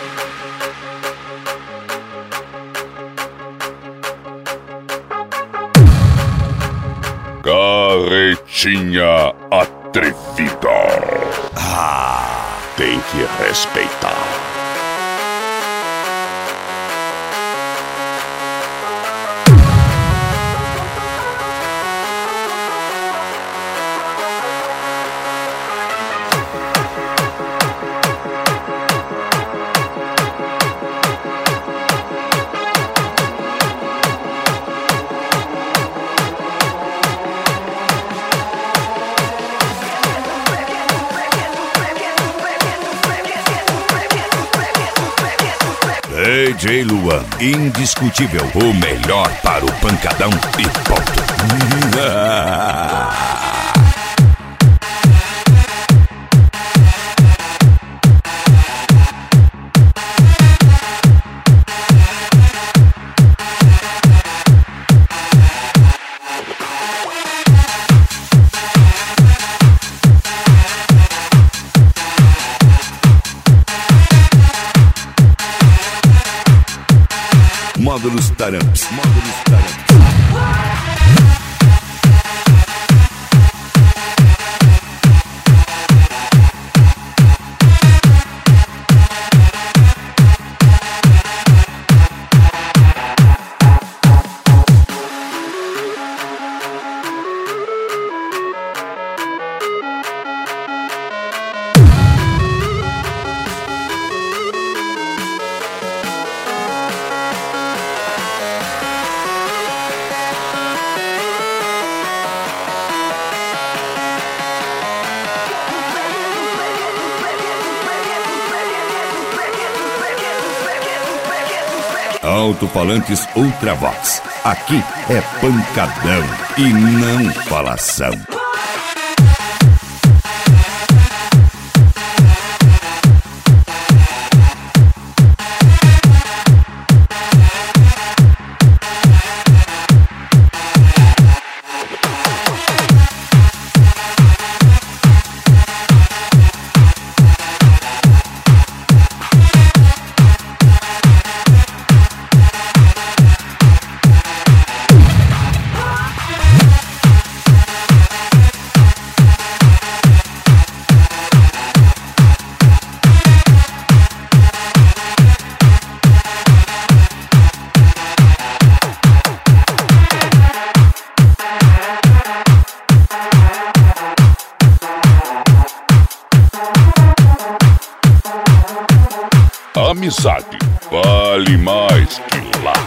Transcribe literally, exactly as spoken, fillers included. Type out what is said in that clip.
Carretinha atrevida. Ah, tem que respeitar. D J Luan, indiscutível, o melhor para o pancadão e ponto. Módulos Taramps, módulos Taramps. Alto-falantes Ultravox. Aqui é pancadão e não falação. Amizade vale mais que lá.